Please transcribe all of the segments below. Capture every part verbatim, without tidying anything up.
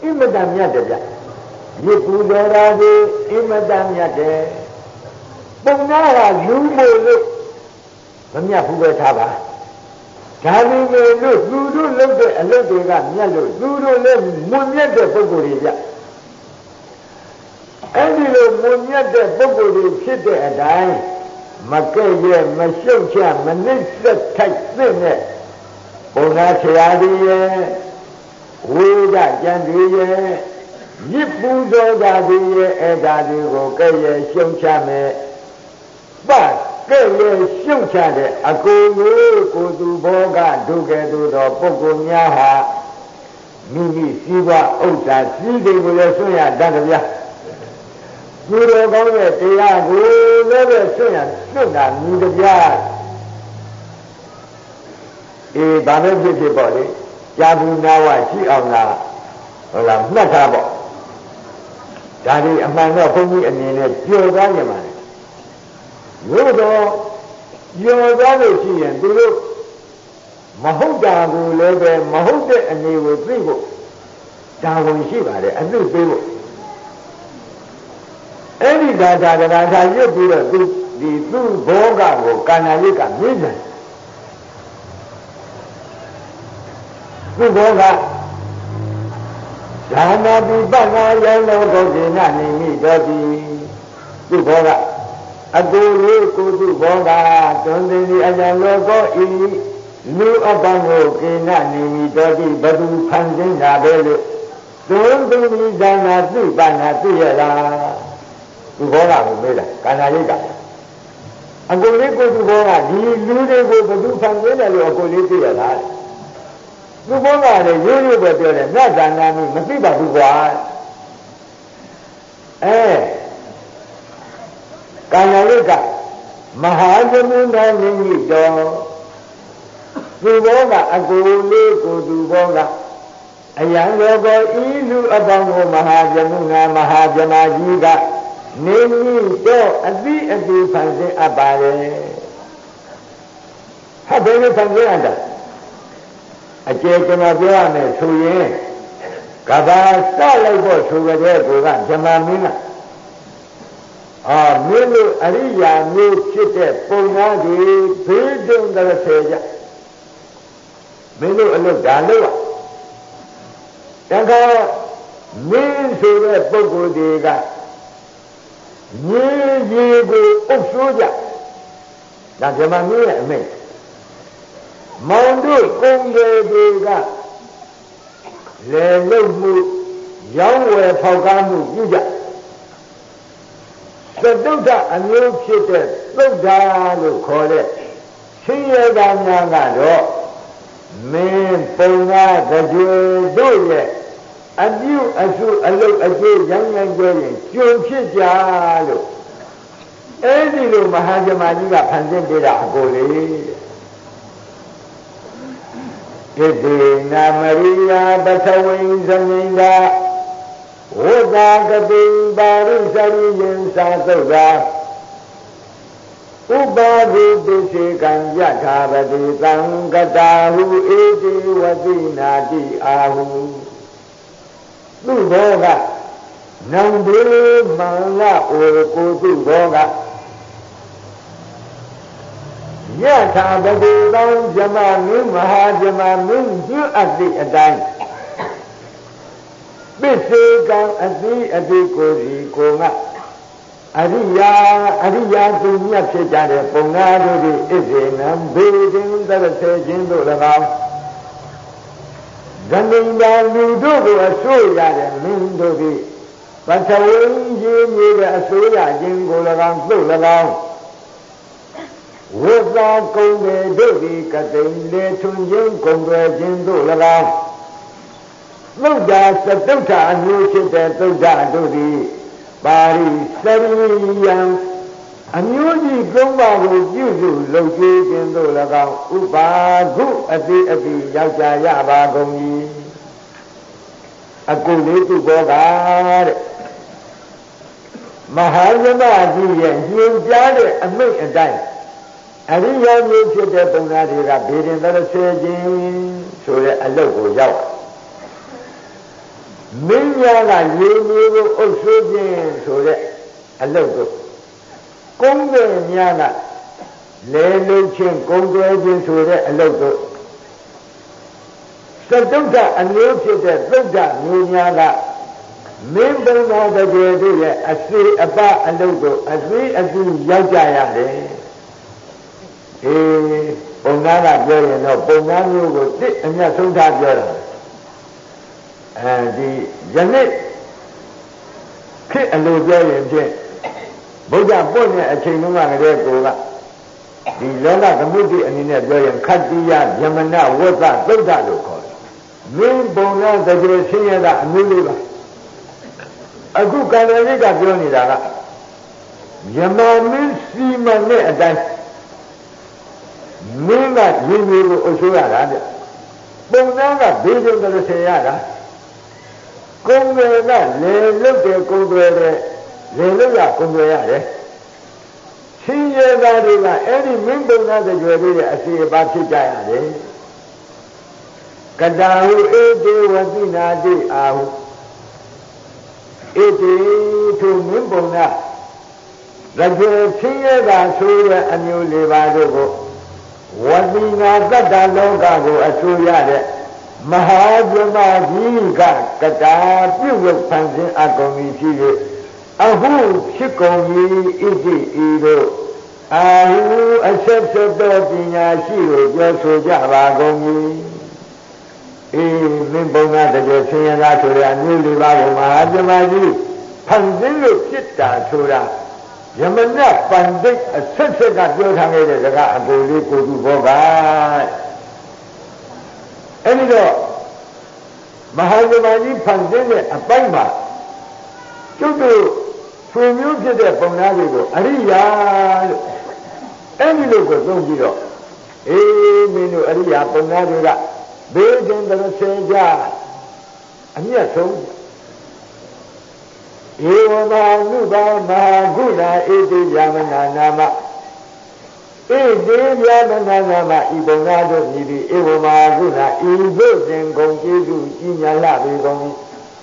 imata myatja Yipudoradi imata myate Bunara Lumulu Mamyapuga Taba Tali may look, Lulu looked at a little yellow, Lulu lived Munyata Bogorija. Anilo Munyata Bogori sit at I, Makaya, Mashocha, Manisa type thing. Bonachadi, Wida Jandia, Yipuzo Dadi, Edadi, Rokaya, Shonchame, but. Kaya shunchade akulu kudu boga duge dudo pogo nyaha mimi siwa outa sidi gule sunya dandabya guru gongwe teya gule sunya sunna midabya e bane phit po le jabu nawa shi aung la hola mat tha po da ni aman do bhong ji ane ne pyo twa yin ma Yodo, Yodo, she and Dulu Mahoda, who live Mahoda and they were people. Down Shiva, and this people. Any data that I tell you, the two Boga or Kanalika mission. Two Boga Sana be Bana, yellow, Dodina, Dodi, two Boga. Adulu kudu boga, Dondini Ayalogo e Lu Abango, Kina, Nimi Dodi, Badu Panjin Nabelu, Dondini Dana, Bana, Tiela, Tubola, Mela, Kanalika. Agolico Tubola, he looted with Badu Panjin, or Politiala. Tubola, the Universe, not Danami, Masiba Dubois. Eh. Kanalika Mahajamuna Nito Duboga Aguli Kuduboga Ayangogo Ilu Abango Mahajamuna Mahajamajiga Nini Do Adi Adi Panse Abare Habene Panseanda Achekana Biane Suye Kaba Salabo Sugade Goga Jamamina Ah, Milu Ariya Mu Chite Pungadi Bidun the Seja Milu Alu Galua Taka Min Sura Pogodiga Ni Yigu Upsuja Najamamia me Mandu Kunge Diga Lelu Yahweh Pagamu Yuja The Duda and you cheated, Duda, you call it. See you down Yangado. Men, Pona, the Jew, do it. And you, as you look at you, young and girl, you cheat Yalu. Any little Mahajamaniga Pandita Goli. Idina Maria, Batawing Zaninda. Oda Gadi Bari Sari Sasoga Ubadi Disi Kanja Badi Sangatahu Edi Wadina Di Ahu Duboga Nambu Mala Oku Boga Yata Badi Bang Jamani Mahajamani Ju Adi Adai Bisigan Adi Adi Kori Konga Ariya Ariya Dunya Chitare Pongado Izinam Bidin the Sajin Dolagam Ganinda Ludo Asuya Mindovi Patawin Jimmy Asuya Jingolagam Dolagam Without Konga Dovi Katin De Tunjin Konga Jindolagam Luda Satuta and Yuchita Tuda Dudi Bari Sariyan and Yuji Gumba with Yuzu Loki in Dolaga Uba Gu Adi Adi Yaja Yaba Gomi Akuli to Bogad Mahajamaji and you Jade and make a dime. And he young Yuchita Bunadi bidding the Sajin so that a local yaw. မင်းများကရေမျိုးကိုအုပ်ဆိုးခြင်းဆိုတဲ့အလုပ်ကိုကုန်းတွေများကလဲလုံးချင်းကုန်းတွေခြင်းဆိုတဲ့အလုပ်ကိုသတုဒ္ဒအမျိုးဖြစ်တဲ့သုဒ္ဓမျိုးများကမင်းဘုံတော်တကယ်တို့ရဲ့အစေအပအလုပ်ကိုအသေးအသေးရောက်ကြရတယ်အေးပုံနာကပြောရင်တော့ပုံနာမျိုးကိုတစ်အမြတ်ဆုံးထားပြောတာအဲဒီယနေ့ခေတ်အလိုပြောရင်ဖြင့်ဗုဒ္ဓပွင့်တဲ့အချိန်တုန်းကတည်းကကိုကဒီလောကသမုဒ္ဒိအနေနဲ့ပြောရင်ခတ္တိယယမနဝတ္တသုဒ္ဓလို့ခေါ်တယ်မင်းပုံနာတကယ်ဆင်းရဲတာအမျိုးလေးပါအခုကံရရိကပြောနေတာကယမမင်းစီမံတဲ့အတိုင်းမင်းကရေမျိုးကိုအုပ်ဆိုးရတာတဲ့ပုံနာကဘေးကျုံကလေးဆင်ရတာကုံတွေကလေလုတ်တယ်ကုံတွေတဲ့လေလုတ်ရကုံတွေရတယ်ရှင်ရသားတွေကအဲ့ဒီမင်းပုံနာတဲ့ကြွယ်လေးရဲ့အစီအပါဖြစ်ကြရတယ်ကတာဟုဧတေဝတိနာတိအာဟုဧတေထုမင်းပုံနာတကယ်ရှင်ရသာဆိုတဲ့အမျိုးလေးပါတို့ကိုဝတိနာတတ္တလောကကိုအဆိုရတဲ့မဟာဗြဟ္မာကြီးကကတာပြုတ်ဝတ်ဖန်ဆင်းအကုန်ကြီးဖြစ်၍အဟုဖြစ်ကုန်၏ဣတိဤတို့အာဟုအဆက်ဆက်သောပညာရှိကိုပြောဆိုကြပါကုန်၏အေးမင်းဘုံကတကယ်ဆင်းရဲသားဆိုတဲ့အမျိုးလေးပါးကိုမဟာဗြဟ္မာကြီးဖန်ဆင်းလို့ဖြစ်တာဆိုတာယမနပန္တိတ်အဆက်ဆက်ကပြောထားခဲ့တဲ့စကားအကိုလေးကိုသူဘောကအဲ့ဒီတော့မဟာဗြဟ္မာကြီးဖန်ဆင်းတဲ့အပိုင်းမှာကျုပ်တို့ဆွေမျိုးဖြစ်တဲ့ပုံသားတွေကိုအရိယာလို့အဲ့ဒီလိုကိုသုံးပြီးတော့အေးမင်းတို့အရိယာပုံသားတွေကဘေးတင်တဲ့ဆင်ကြအမျက်ဆုံးဧဝမာနုဘာမဟာဂုဏဧတိယမနာနာမဧတိယမနာနာမဤပုံသားတို့မြည်ပြီးဧဝမာဂုဏဤသို့စဉ်ကုန်ကျေးဇူးကြီးညာလာပေကုန်၏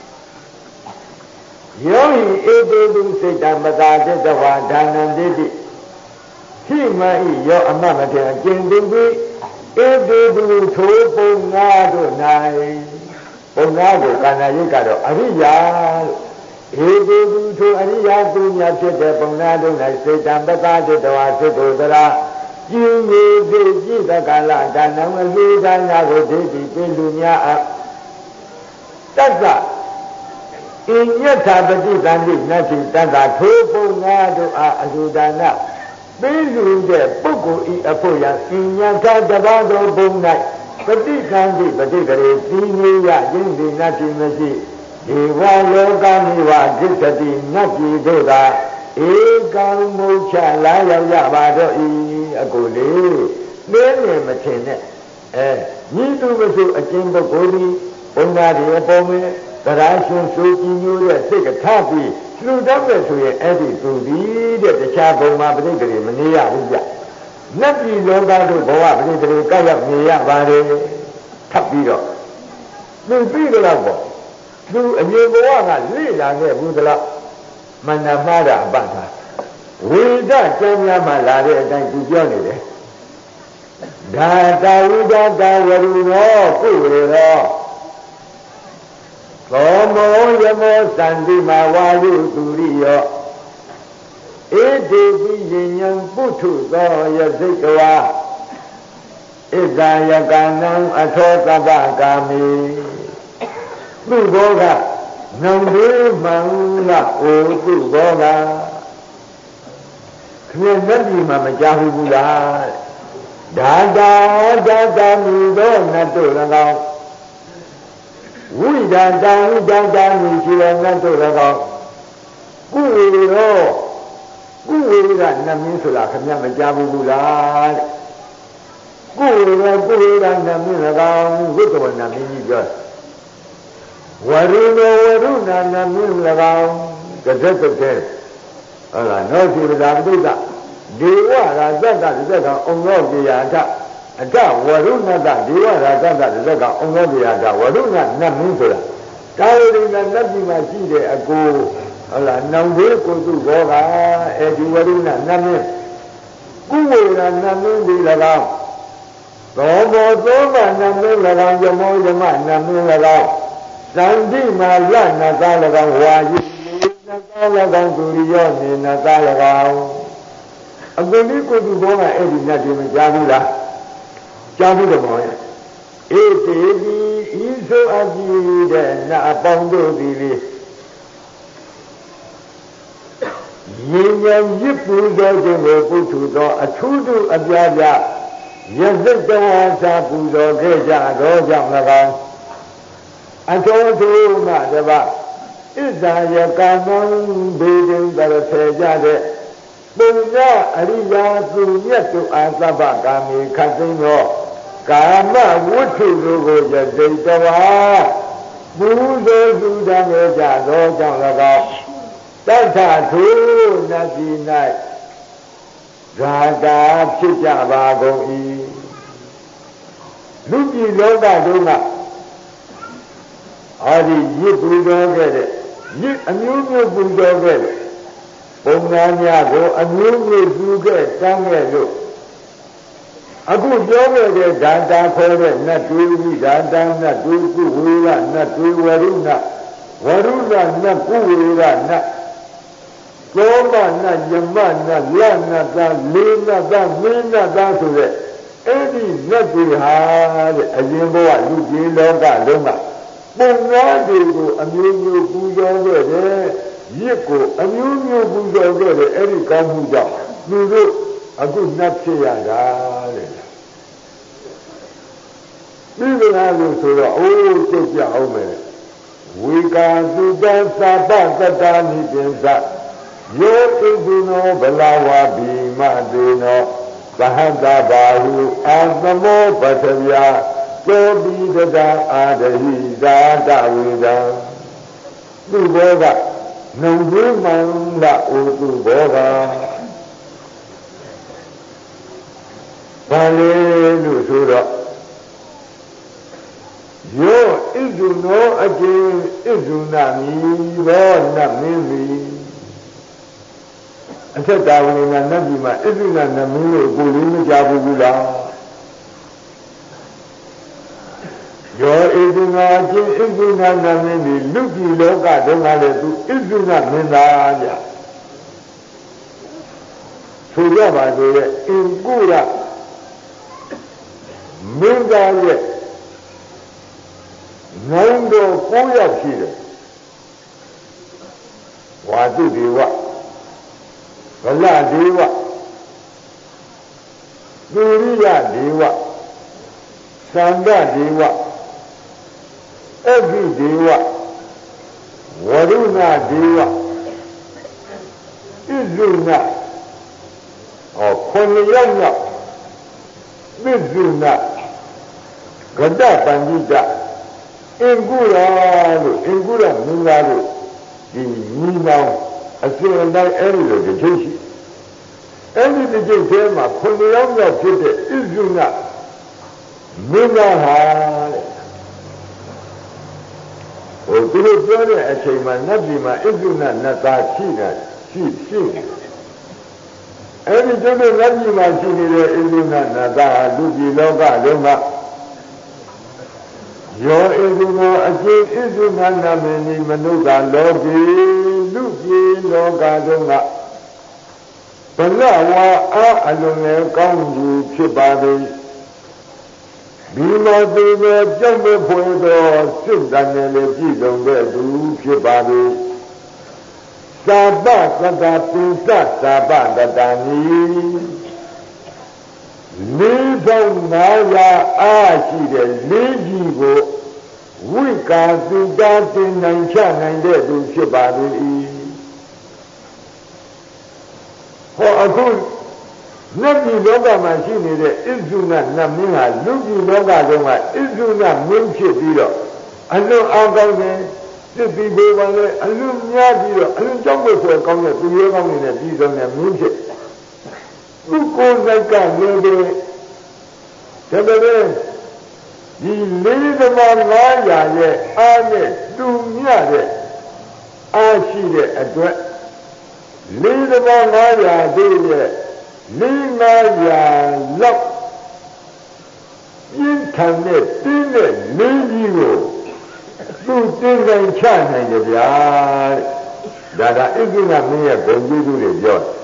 ယောဟိဧတေတုစိတ်တမတာတတဝါဒါနံတိတိဟိမဤယောအမတ်မထေအကျင့်သိပြီးဧတေတုထိုပုံသားတို့၌ပုံသားကိုကာဏရိတ်ကတော့အရိယာလို့ဧတေတုထိုအရိယာသူများဖြစ်တဲ့ပုံသားတို့၌စိတ်တမတာတတဝါစိတ်ကိုသရာကျင်းရည်သိကြည့်တဲ့ကာလဒါနံအလူဒါနာကိုဒိဋ္ဌိပြလူများအတတ္တဣညထာပฏิသန္တိနတ္တိတတ္တထိုပုံသားတို့အားအလူဒါနပေးလူတဲ့ပုဂ္ဂိုလ်ဤအဖို့ရဣညထာတပါးသောဘုံ၌ပฏิသန္တိပฏิကရေသီးနေရခြင်းဒီနတ္တိမရှိဒီဝလောကမိဝဒိဋ္ဌတိနတ်ပြည်တို့သာဧကံမုချလာရောက်ရပါတော့ဤအကိုလေးနေနေမထင်နဲ့အဲညီသူမဆိုအကျဉ်းပုဂ္ဂိုလ်ဒီဘုံသားတွေအပေါ်မှာတရားရှင်ဆိုကြည်ညိုတဲ့စိတ်ကထားပြီးလူတတ်မဲ့ဆိုရင်အဲ့ဒီသူဒီတဲ့တခြားဘုံမှာပြိတ္တိမနေရဘူးဗျနတ်ပြည်လောကတို့ဘဝပြိတ္တိကောက်ရောက်နေရပါတယ်ထပ်ပြီးတော့သူပြီးတော့ပေါ့သူအမြင်ဘဝကလေ့လာခဲ့ဘူးသလားမန္တမှားတာအပတ်သာဝိဒကျမ်းများမှလာတဲ့အတိုင်းသူပြောနေတယ်ဒါတာဝိဒတာဝရုရောကုဝေရောသောမောယမောသန္တိမဝါယုသူရိယောဧတေတိယဉံပုထုသောယစိတ်တဝါဣဇာယကနံအထောသဗ္ဗကာမိသူဘောကနံဘေးမှန်လားအိုသူဘောကခင်ဗျလက်ဒီမှာမကြားဘူးလားဒါတာဒါတာမူသောနတ်တို့၎င်းဝိဒတံဝိဒတံရှိတဲ့နတ်တို့၎င်းကုဝေရောကုဝေကနမင်းဆိုတာခင်ဗျမကြားဘူးလားကုဝေရောကုဝေကနမင်း၎င်းဝိတ္တဝနမင်းကြီးပြောဝရုနောဝရုဏနမင်း၎င်းကဇက်တဲ့ဟုတ်လားနောစီပဒါပိဋကဒေဝရာဇတ္တဒီဇက်ကောင်ဩရောပြရာထအတဝရုဏတဒေဝရာဇတ္တဒီဇက်ကောင်ဩရောပြရာထဝရုဏနတ်မင်းဆိုတာတကာယရိဏနတ်ပြည်မှာရှိတဲ့အကိုဟုတ်လားနောင်သေးကိုသူဘောကအဲဒီဝရုဏနတ်မင်းကုဝေရနတ်မင်းဒီ၎င်းသောဘောသောမနတ်မင်း၎င်းယမောယမနတ်မင်း၎င်းသန္တိမာလနတ်သား၎င်းဝါယိနတ်သား၎င်းသူရိယောနေနတ်သား၎င်းအကုန်ဒီကိုသူဘောကအဲ့ဒီနတ်တွေမကြားဘူးလားကြားဘူးတော့ဘောရဲ့ဧတေဒီဤသို့အကြည့်တဲ့နတ်အပေါင်းတို့သည်လေရင်းဉာဏ်ရစ်ပူသောခြင်းကိုပုထုသောအထူးထူးအပြားပြားရစိတ်တော်စာပူဇော်ခဲ့ကြသောကြောင့်၎င်းအထောထုမှတပါဣဇာယကမံဘေဒင်တရထေကြတဲ့ပုညအရိယာသူမြတ်တို့အားသဗ္ဗကာမေခတ်သိမ်းသောကာမဝတ္ထုတို့ကိုရစိတ်တော်ပူဇော်သူတမ်းကြသောကြောင့်၎င်းတထထုနတ်ပြည်၌ဂါတာဖြစ်ကြပါကုန်၏လူပြည်လောကတို့ကအာဒီရစ်ပူဇော်ခဲ့တဲ့ရစ်အမျိုးမျိုးပူဇော်ခဲ့တဲ့ပုံနာများကိုအမျိုးမျိုးပူခဲ့တမ်းခဲ့လို့အခုပြောခဲ့တဲ့ဓာတာခေါ်တဲ့နတ်တွေဝိဓာတနတ်တွေကုဝေရနတ်တွေဝရုဏဝရုဏနတ်ကုဝေရနတ်သောမနတ်ယမနတ်လနတ်သားလေးနတ်သားမင်းနတ်သားဆိုတဲ့အဲ့ဒီနတ်တွေဟာတဲ့အရင်ဘဝလူကြီးလောကလုံးကပုံနာတွေကိုအမျိုးမျိုးပူဇော်ခဲ့တယ်ရစ်ကိုအမျိုးမျိုးပူဇော်ခဲ့တယ်အဲ့ဒီကောင်းမှုကြောင့်သူတို့အခုနတ်ဖြစ်ရတာတဲ့ပြီးကြလားလို့ဆိုတော့အိုးကြည့်ကြအောင်မယ်ဝေကာသုတ္တသဗ္ဗတတ္တာနိပိသယောဣတိနောဘလဝါဘိမတေနောသဟတဘာဟုအာသမောပထဗျာသောပိတတအာဒဟိဇာတဝေဒံသူဘောကနှုံသွင်းမှန်လာအိုသူဘောကဘာလဲလို့ဆိုတော့ယောဣဇုနောအကျဉ်ဣဇုနာမိဘောနတ်မင်းမိအသက်တာဝင်ကနတ်ပြည်မှာဣဇုနာနတ်မင်းကိုကိုယ်လေးမကြဘူးလားယောဣဇုနာအကျဉ်ဣဇုနာနတ်မင်းဒီလူပြည်လောကတုန်းကလည်းသူဣဇုနာမင်းသားကြဆိုကြပါဆိုရဲ့အင်ကုရမင်းသားရဲ့နိုင်တော်ကိုးယောက်ရှိတယ်ဝါတုဒေဝဗလဒေဝသုရိယဒေဝသံဃဒေဝအဂိဒေဝဝရုဏဒေဝဣဇုဏဟောခွန်ယောက်ယောက်ဣဇုဏဂဒပန္တိတအင်ကုရလို့အင်ကုရမင်းသားတို့ဒီမိနောင်အစဉ်အတိုင်းအဲ့ဒီလိုတစ်ချိန်ရှိအဲ့ဒီတစ်ချိန်ထဲမှာခွန်ယောက်ယောက်ဖြစ်တဲ့ဣဇုဏမင်းသားဟာတဲ့ဟိုသူတို့ပြောတဲ့အချိန်မှာနတ်ပြည်မှာဣဇုဏနတ်သားရှိတာရှိရှိအဲ့ဒီကျုပ်တို့နတ်ပြည်မှာရှိနေတဲ့ဣဇုဏနတ်သားဟာလူပြည်လောကလုံးကယောဣဇုနောအကျဉ်ဣဇုနာနာမင်းဒီမနုဿလောကေလူပြည်လောကလုံးကဘလဝါအားအလုံးနဲ့ကောင်းသူဖြစ်ပါသည်ဒီလိုတည်တဲ့ကြောင့်ပဲဖွင့်တော်စိတ်တန်နဲ့လည်းကြည်စုံတဲ့သူဖြစ်ပါသည်သာပသတ္တပိသသာပတတ္တနိလေးပေါင်းငါးရာအားရှိတဲ့လေးကြီးကိုဝိကာသုတတင်နိုင်ချနိုင်တဲ့သူဖြစ်ပါသည်ဟောအခုနတ်ပြည်လောကမှာရှိနေတဲ့ဣဇုဏနတ်မင်းဟာလူပြည်လောကတုန်းကဣဇုဏမင်းဖြစ်ပြီးတော့အလွန်အောင်ကောင်းတဲ့စစ်ပြီးပေပါလေအလွန်များပြီးတော့အလွန်ကြောက်ဖို့ဆိုကောင်းတဲ့သူရဲကောင်းနေတဲ့ပြည်စုံတဲ့မင်းဖြစ်သူကိုယ်စိတ်ကလည်းပဲဒါပေမဲ့ဒီလေးသမားငါးရာရဲ့အားနဲ့တူမြတဲ့အားရှိတဲ့အတွက်လေးသမားငါးရာတို့ရဲ့လေးငါးရာလောက်ပြင်းထန်တဲ့တင်းတဲ့လေးကြီးကိုသူတင်းတိုင်းချနိုင်တယ်ဗျာဒါကဣတိကမင်းရဲ့ဘုံကျေးဇူးတွေပြောတယ်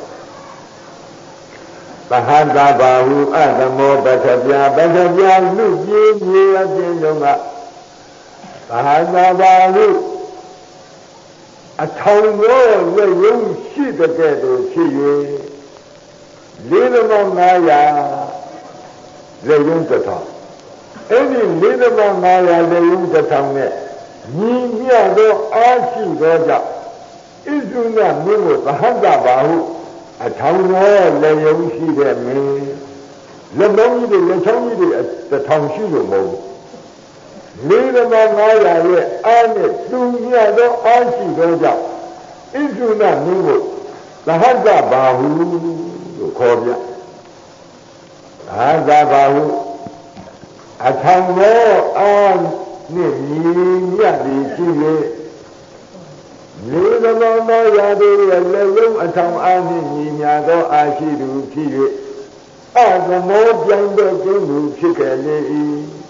သဟတဘာဟုအသမောပထပြပထပြလူပြေးမြေအပြင်တုန်းကသဟတဘာဟုအထောင်သောရွရုံရှိတဲ့ကဲ့သို့ဖြစ်၍လေးသမောငါးရာရွရုံတစ်ထောင်အဲ့ဒီလေးသမောငါးရာရွရုံတစ်ထောင်နဲ့ညီမြသောအားရှိသောကြောင့်ဣဇုနမင်းကိုသဟတဘာဟုအထောင်တော်လည်းယုံရှိတဲ့မင်းလက်လုံးကြီးတွေလက်ချောင်းကြီးတွေတစ်ထောင်ရှိလို့မဟုတ်ဘူးလေးသမားငါးရာရဲ့အားနဲ့တူမြတ်သောအားရှိသောကြောင့်ဣသုနမင်းကိုသဟတဘာဟုလို့ခေါ်ပြသဟတဘာဟုအထောင်တော်အားနဲ့ညီမြတ်ပြီးရှိ၍လေးသမားငါးရာတို့ရဲ့လက်လုံးအထောင်အားနှင့်ညီညာသောအားရှိသူဖြစ်၍အသမောပြိုင်တဲ့ကျင်းသူဖြစ်ခဲ့လေ၏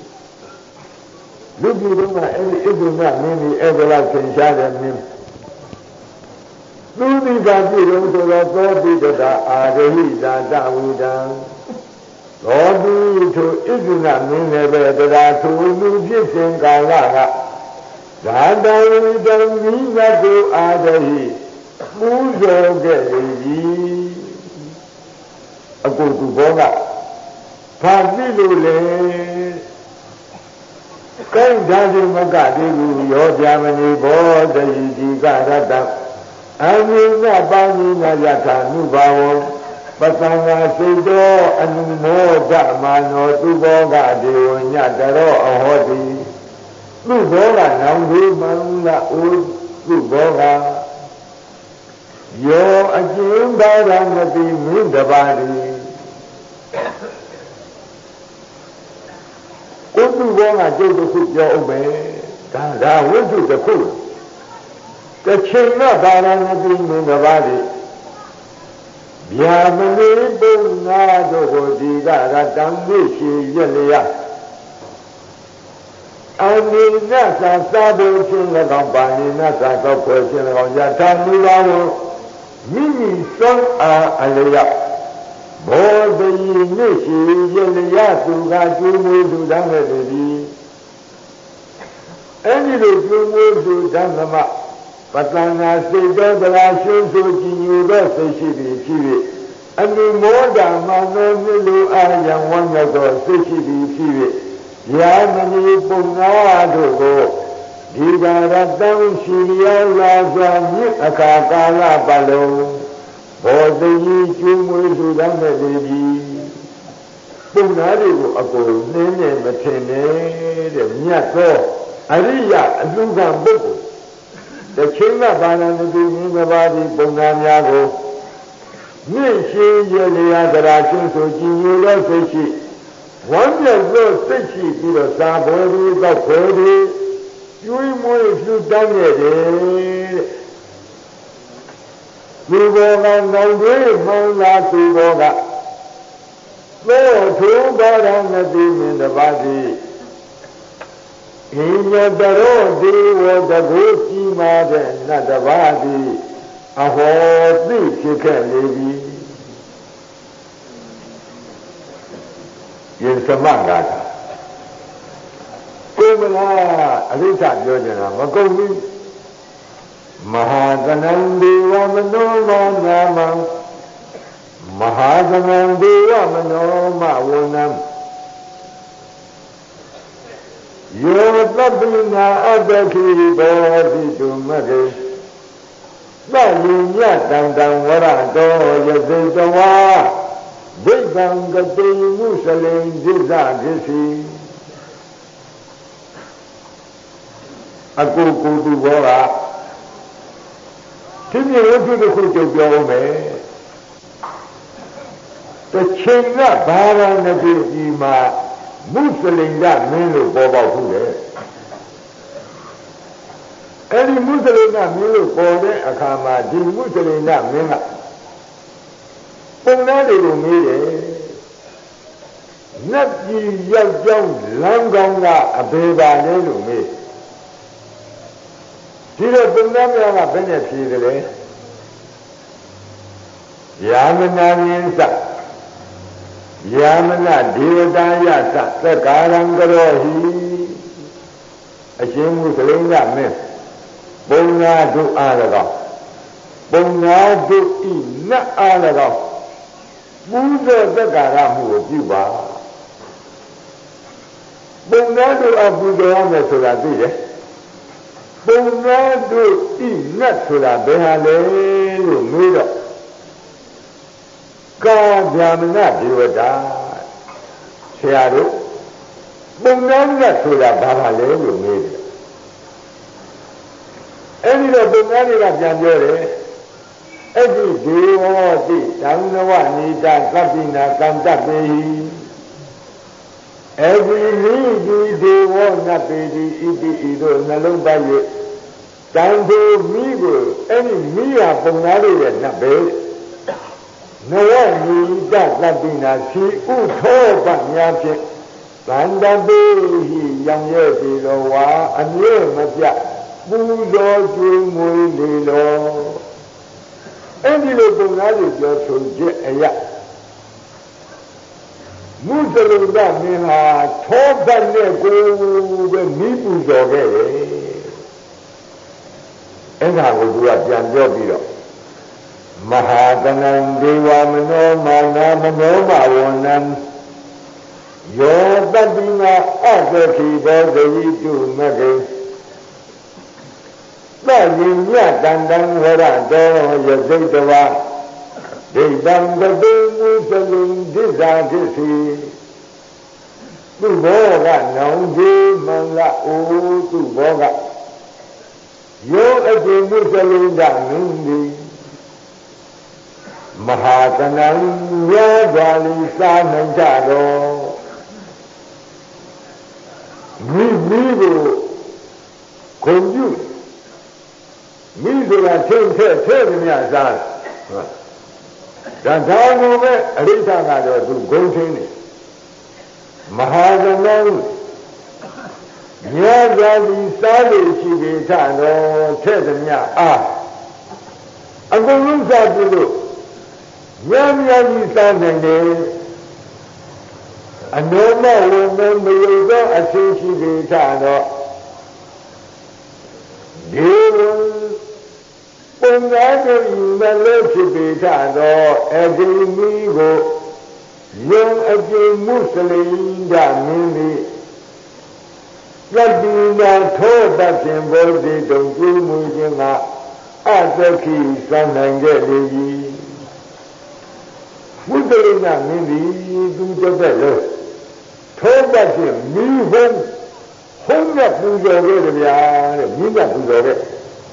လူကြီးတို့ကအဲ့ဒီဣဇုနမင်းကြီးအဲ့ဒါလောက်သင်ရှားတဲ့မင်းသူဒီကပြည့်လုံးဆိုတော့သောတိတတာအာရဟိသာတဝုဒံသောတိထိုဣဇုနမင်းလည်းပဲတရားသူလူဖြစ်စဉ်ကာလကဇာတဝိတံမိနတုအာရဟိပူဇော်ခဲ့ပြီအကုသူဘောကဘာဖြစ်လို့လဲကိုင်းဓာတိမကတိကူရောပြမဏိဘောတယိတိကရတံအမိနပါဏိနယထာနုဘာဝပသံဃာစိတ်တော်အနုမောဒမာနောသူဘောကဒေဝညတရောအဟောတိသူဘောကနောင်ဒီမန္လဥသူဘောကယောအကျဉ်းပါရမတိမင်းတပါတိကိုသူဘောကကျုပ်တစ်ခုပြောအောင်ပဲဒါဒါဝိသုတစ်ခုတစ်ချိန်ကပါရမတိမင်းတပါတိဗျာမဏိပုံနာတို့ကိုဒီကရတံမိရှိရလျာအနိနသသာဘုချင်း၎င်းပါဏိနသကောက်ဖွယ်ချင်း၎င်းယထာမူပါဝမိမိစွမ်းအားအလျောက်ဘောဓိနိရှိယလျာသူကကျူးမွေးသူတန်းခဲ့သည်အဲ့ဒီလိုကျူးမွေးသူတန်းသမပတ္တနာစိတ်တော်သလားရှုံးဆိုကြည်ညိုသောစိတ်ရှိသည်ဖြစ်၍အနုမောဒမာနောမြစ်လိုအာယံဝမ်းမြောက်သောစိတ်ရှိသည်ဖြစ်၍ယာမဏိပုံနာတို့ကိုဒီကရတံရှိလျာလာစွာမြစ်အခါကာလပတ်လုံးဘောတိကျူးမွေးသူတန်းတဲ့ဒီပုံနာတွေကိုအကုန်နှင်းနဲ့မထင်နဲ့တဲ့မြတ်သောအရိယအလူကံပုဂ္ဂိုလ်တချင်းကဘာနာမတိမြင်မပါသည်ပုံနာများကိုမြင့်ရှိရလျာသရာကျွန်းဆိုကြည်ညိုသောစိတ်ရှိဝမ်းမြောက်သောစိတ်ရှိပြီးတော့သာဘောဒီသောဖောဒီကျွေးမွေးလှူတန်းခဲ့တယ်ဒီဘောကနောင်တွေမှန်လာသူဘောကသောထိုးပါရမတိမြင်တပါတိဣညတရောဒေဝတကုကြီးမာတဲ့နတ်တပါတိအဟောသိဖြစ်ခဲ့လေပြီယင်သမဂါတာကိုမလားအရိစ္ဆပြောကြတာမကုန်ဘူးမဟာသနံဒေဝမနောမနာမံမဟာသနံဒေဝမနောမဝနံယောတပိနာအတ္တခိဘောတိတုမကေသယိညတံတံဝရတောယသိတဝါဒိဋ္ဌံကတိမုစလိန်ဒိသဒိစီအကုကုတုဘောကဒီမြေဝိသုတစ်ခုကြုတ်ပြောအောင်မယ်တချိန်ကဘာရဏတိဒီမှာမုစလိန်ကမင်းလို့ပေါ်ပေါက်ဘူးလေအဲ့ဒီမုစလိန်ကမင်းလို့ပေါ်တဲ့အခါမှာဒီမုစလိန်ကမင်းကပုံသားတွေကိုမေးတယ်နတ်ပြည်ရောက်ကြောင်းလမ်းကောင်းကအဘေပါလဲလို့မေးဒီတော့ပုံသားများကဘယ်နဲ့ဖြေတယ်လဲယာမနာမြင်စယာမနာဒေဝတာယသသက္ကာရံကရောဟိအရှင်မုစလိန်ကမင်းပုံနာတို့အား၎င်းပုံနာတို့ဤနတ်အား၎င်းပူဇော်သက္ကာရမှုကိုပြုပါပုံနာတို့အပူဇော်ရမယ်ဆိုတာသိတယ်ပုံနာတို့ဤနတ်ဆိုတာဘယ်ဟာလဲလို့မေးတော့ကာဗျာမနဒေဝတာဆရာတို့ပုံနာနတ်ဆိုတာဘာပါလဲလို့မေးတယ်အဲ့ဒီတော့ပုံနာတွေကပြန်ပြောတယ်အဲ့ဒီဒေဝတိဓမ္မဝနိတာသဗ္ဗိနာကံတပေဟိအဲ့ဒီမိဒီဒေဝနပေတိဣတိဤတို့နှလုံးသား၍တန်ဖိုးမိကိုအဲ့ဒီမိရပုံနာတွေရဲ့နတ်ပဲနဝနိတာသဗ္ဗိနာဖြီဥထောပများဖြင့်ဗန္တပေဟိရောင်ရဲ့ဒီတော်ဝါအမြဲမပြပူဇော်ကျွေးမွေးလေလောအဲ့ဒီလိုပုံသားတွေပြောဆိုချက်အရာမုစလိန်ကမင်းဟာထောပတ်နဲ့ကိုပဲမိပူဇော်ခဲ့တယ်အဲ့ဒါကိုသူကပြန်ပြောပြီးတော့မဟာတနံဒေဝမနောမာနာမနောမဝန္နံယောတတိနာအသတိသောဇိတုမကေသယိညတန္တံဝရတောယစိတ်တဝဒိဋ္ဌံကတိမုစလိန်ဒိဋ္ဌာတိစီသူဘောကနောင်ကြီးမင်္ဂအိုသူဘောကယောအကျင့်မုစလိန်ကမင်းဒီမဟာတနံရောဓာလီစာနိုင်ကြတော့မိမိကိုဂုံပြုမိဆိုတာချင်းထဲထဲမြတ်စားဒါဒါကိုပဲအရိဋ္ဌကတော့သူဂုံချင်းနေမဟာသမောမြတ်စွာဘုရားစားလို့ရှိပြီထတော့ထဲမြတ်အားအကုန်လုံးစားပြုလို့မြတ်မြတ်ကြီးစားနိုင်တယ်အနောမဝေမမယုတ်သောအချင်းရှိပြီထတော့ဒီပုံသားတို့မလို့ဖြစ်ပေထတော့အဒီမီကိုယုံအကျင့်မုစလိန်ကမင်းသည်ယတိနာထောတတ်ခြင်းဘောဓိတုံပြုမှုခြင်းကအသခိစံနိုင်ခဲ့လေပြီမုစလိန်ကမင်းသည်သူတစ်သက်လုံးထောတတ်ခြင်းမိဘုံဘုံကပူဇော်ခဲ့တယ်ဗျာတဲ့မိဘပူဇော်ခဲ့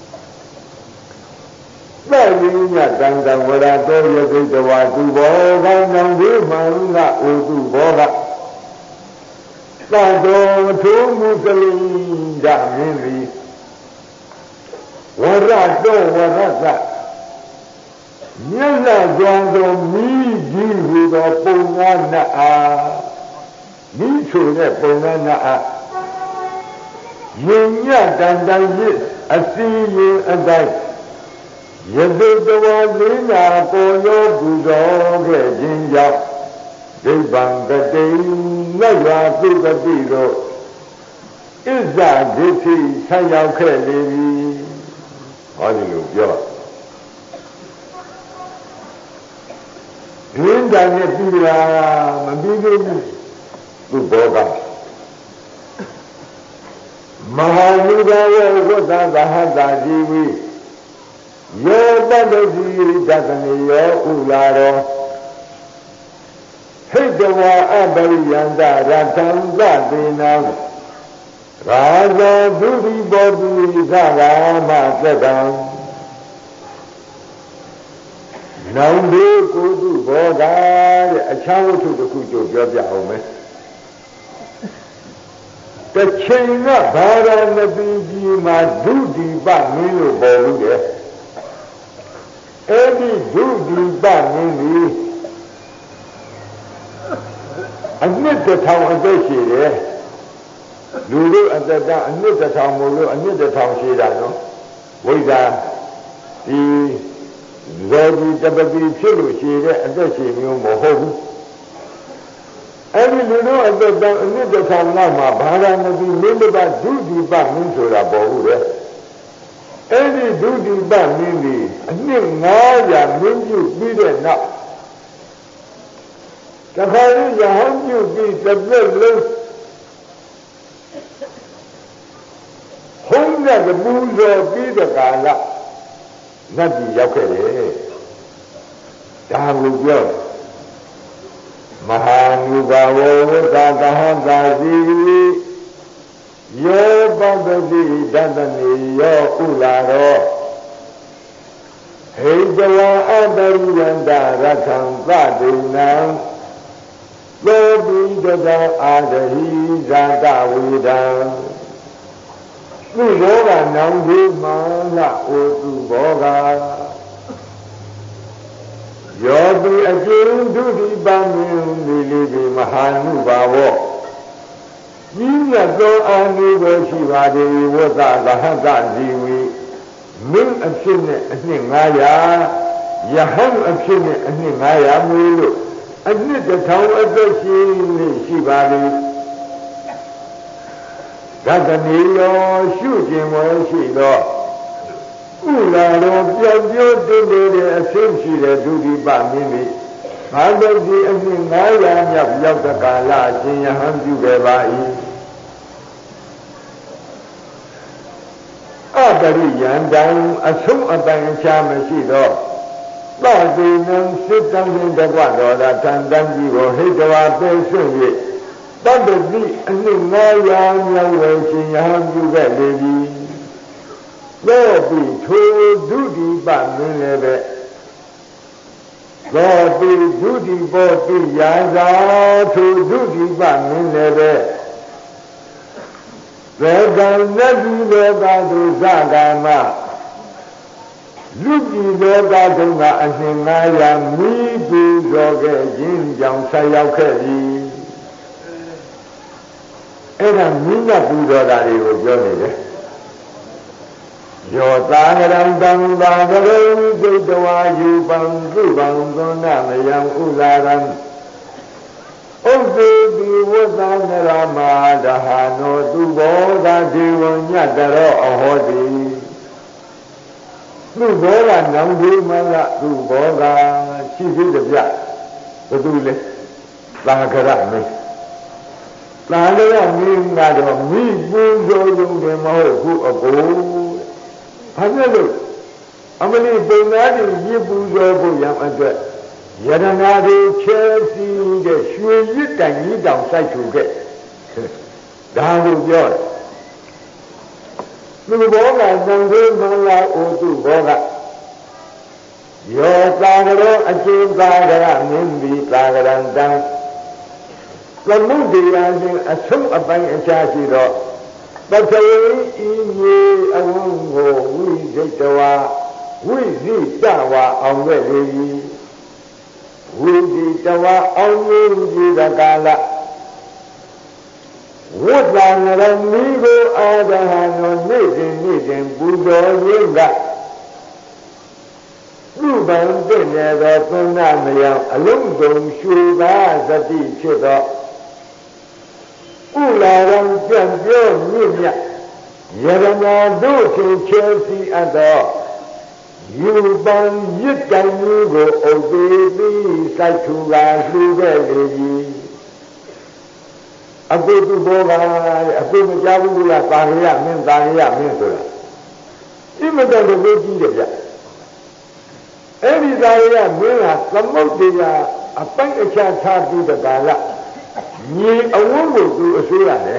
သယိညတံတံဝရတောယသိတဝါသူဘောကနောင်ဒီမှန်ကအိုသူဘောကသံတော်ထုံးမုစလိန်ဓမင်းသည်ဝရတောဝရသမျက်နှာကြောင့်သောမိကြီးဟူသောပုံနာနတ်အားမိဆိုတဲ့ပုံနာနတ်အားယင်ညတန်တန်ရစ်အစီရင်အတိုင်းယသိတဝါလေးနာပေါ်ရောပူဇော်ခဲ့ခြင်းကြောင့်ဒိဗ္ဗံကတိနတ်ရာသုတတိတို့ဣဇာဒိဋ္ဌိဆက်ရောက်ခဲ့လေပြီဟောဒီလိုပြောဒွင်းတန်နဲ့ပြည်လာမပြီးသေးဘူးသူဘောကမဟာလူသားရဲ့ဝတ္တသဟတာជីဝိယောတတ္တိဒသနေယောဥလာရောဟိတဝါအပရိယန္တရထံသတေနံရာဇောဒုတိဘောပုရိသရာမသက္ကံနောင်ဒီကိုတုဘောကတဲ့အခြားဝတ္ထုတစ်ခုကြိုပြောပြအောင်မယ်တချိန်ကဘာရဏသီကြီးမှာဒုတိပမင်းလို့ပေါ်လို့တယ်အဲ့ဒီဒုတိပမင်းကြီးအနှစ်တစ်ထောင်အသက်ရှိတယ်လူတို့အသက်ကအနှစ်တစ်ထောင်မို့လို့အနှစ်တစ်ထောင်ရှိတာနော်ဝိဇ္ဇာဒီဇောတိတပတိဖြစ်လို့ရှိတဲ့အသက်ရှိမျိုးမဟုတ်ဘူးအဲ့ဒီလူတို့အသက်ကအနှစ်တစ်ထောင်လောက်မှာဘာသာမသိမင်းတို့ကဒုတိပမင်းဆိုတာပေါ်ဘူးလေအဲ့ဒီဒုတိပမင်းကြီးအနှစ်ငါးရာမင်းပြုပြီးတဲ့နောက်တခါလေးရဟန်းပြုပြီးတစ်သက်လုံးဟုံးတဲ့ပူဇော်ပြီးတဲ့ကာလနတ်ပြည်ရောက်ခဲ့တယ်ဒါကိုပြောမဟာနုဘာဝဝတ္တသဟံသာစီယောပပတိတတနေယောဥလာရောဟိတဝါအတရိယန္တရထံသတိနံသောပိတတအာဒဟိဇာတဝေဒံသူဘောကနောင်ဒီမာလအိုသူဘောကယောတိအကျဉ်ဒုတိပမင်းဒီလေးဒီမဟာနုဘာဝကြီးမြတ်သောအာနုဘောရှိပါသည်ဝတ္တသဟတဇီဝီမင်းအဖြစ်နဲ့အနှစ်ငါးရာယဟန်အဖြစ်နဲ့အနှစ်ငါးရာမွေးလို့အနှစ်တစ်ထောင်အသက်ရှိနေရှိပါသည်သတ္တနေရောရှုခြင်းဝဲရှိသောဥလာတော်ပြောင်းပြောင်းတင်းတင်းတဲ့အဆင်းရှိတဲ့ဒုတိပမင်းကြီးဘာလို့ဒီအနှစ်ငါးရာမြောက်ရောက်တဲ့ကာလအရှင်ယဟန်ပြုခဲ့ပါ၏အပရိယံတံအဆုံးအပိုင်အခြားမရှိသောသောတိနံစစ်တံပင်တကွတော်သာတန်တန်ကြီးကိုဟိတဝါပဲဆွင့်၍တတ္တိအနှစ်ငါးရာမြောက်ဝယ်ရှင်ယဟန်ပြုခဲ့လေသည်သောတိထိုဒုတိပမင်းလည်းပဲသောတိဒုတိဘောတိယာသာထိုဒုတိပမင်းလည်းပဲသေကံနတ်ပြည်လောကသို့ဇဂာမလူပြည်လောကသို့ကအရှင်ငါးရာမိပူဇော်ခဲ့ခြင်းကြောင့်ဆက်ရောက်ခဲ့သည်အဲ့ဒါမိညပူဇော်တာတွေကိုပြောနေတယ်ယောသာရံတံသာကရေဒိဋ္ဌဝါယူပံသုပံသောနမယံဥလာရံဥပ္ပေတိဝတ္တနရမဒဟာနောသူဘောဓာဒေဝညတရောအဟောတိသူဘောကနောင်ဒီမကသူဘောကရှိသေးတယ်ဗျဘသူလဲသာကရမင်းသာကရမင်းကတော့မိပူဇော်ရုံနဲ့မဟုတ်ဘူးအကိုဘာဖြစ်လို့အမလီပုံသားတွေရစ်ပူဇော်ဖို့ရံအတွက်ယရနာတွေချဲစီတဲ့ရွှေရစ်တိုင်ကြီးတောင်စိုက်ထူခဲ့ဒါကိုပြောတယ်သူဘောကသံဃေမလာအိုသူဘောကယောသာကရောအကျဉ်းသာကရမင်းဒီသာကရံတံသမုဒ္ဒရာရှင်အဆုံးအပိုင်းအခြားရှိတော့တထေဤမြေအဝံကိုဝိဇိတဝါဝိဇိတဝါအောင်ခဲ့လေဝိဇိတဝါအောင်ကြီးတဲ့ကာလဝတ္တနရမီကိုအာဒဟံသောနေ့စဉ်နေ့စဉ်ပူဇော်ရင်းကသူ့ဗံတည့်နေသောသုဏမယံအလုံးစုံရွှေသာသတိဖြစ်သောဥလာရံပြန့်ပြောမြင့်မြတ်ယရနာတို့ချင်းချဲစီအပ်သောယူပံရစ်တိုင်ကြီးကိုအုပ်သေးပြီးစိုက်ထူလာလှူခဲ့လေသည်အပုသူဘောကအပုမကြောက်ဘူးလားတာရရမင်းတာရရမင်းဆိုတာဒီမတော်ကိုကြည့်တယ်ဗျအဲ့ဒီတာရရမင်းကသမုဒ္ဒရာအပိုက်အခြားထားပြီးတဲ့ကာလမြေအဝန်းကိုသူအစိုးရတယ်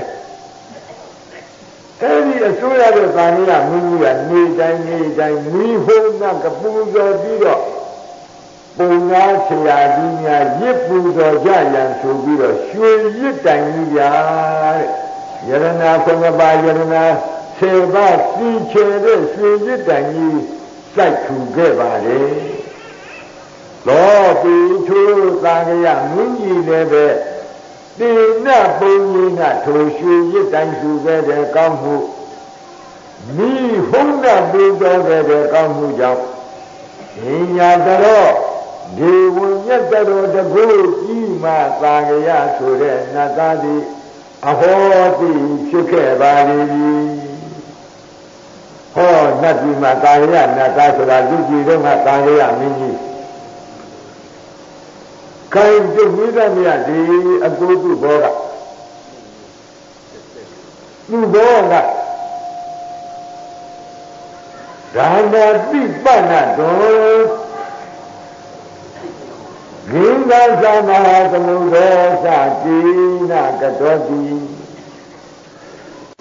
အဲ့ဒီအစိုးရတဲ့သာရရမင်းကြီးကနေတိုင်းနေတိုင်းမီးဟုံးကကပူဇော်ပြီးတော့ပုံနာဆရာကြီးများရစ်ပူဇော်ကြရန်ဆိုပြီးတော့ရွှေရစ်တိုင်ကြီးပြတဲ့ယရနာခုံပါယရနာဆေပါစီချေတဲ့ရွှေရစ်တန်ကြီးစိုက်ထူခဲ့ပါလေလောပီထုသာကရမင်းကြီးလည်းပဲတိနပုံကြီးကထိုရွှေရစ်တန်ထူခဲ့တဲ့ကောင်းမှုမိဟုံးကပူတော်ခဲ့တဲ့ကောင်းမှုကြောင့်ဉာဏ်တော်ဒီဝိညတ်တော်တကူကြီးမှသာကရဆိုတဲ့နတ်သားသည်အဟောတိဖြစ်ခဲ့ပါလိမ့်မည်ဟောနတ်ကြီးမှာသာကရနတ်သားဆိုတာလူကြီးတို့ကသာကရမင်းကြီးခိုင်ပြုမိသမျှဒီအကူတုဘောကသူဘောကဒါနာတိပဏ္ဏတော်ဂိန္ဒသမဟာသမုဒောသတိနာကတောတိ